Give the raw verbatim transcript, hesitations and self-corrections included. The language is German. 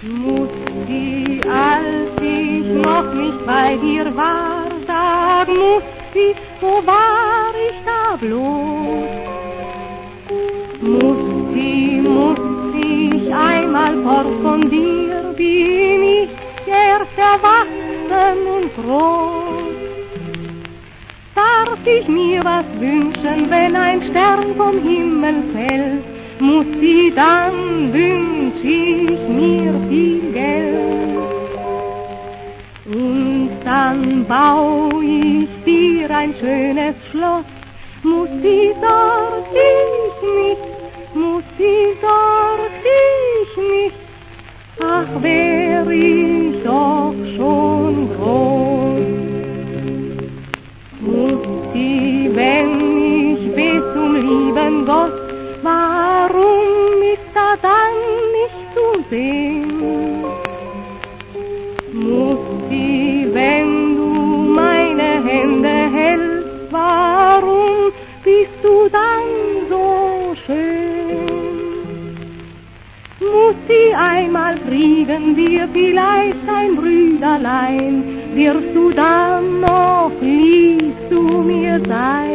Muss sie, als ich noch nicht bei dir war, sagen, muss sie, wo war ich da bloß? Muss sie, muss ich einmal fort von dir, bin ich erst erwachsen und groß. Darf ich mir was wünschen, wenn ein Stern vom Himmel fällt, muss sie, dann wünsch ich mir viel Geld. Und dann bau ich dir ein schönes Schloss, muss sie, sorg ich nicht, muss sie, sorg ich nicht, ach, wär ich doch schon groß. Muss sie, wenn ich bis zum lieben Gott, warum ist da dann nicht zu sehen? Muss sie, wenn du meine Hände hältst, warum bist du dann so schön? Muss sie einmal kriegen wir vielleicht ein Brüderlein, wirst du dann noch lieb zu mir sein?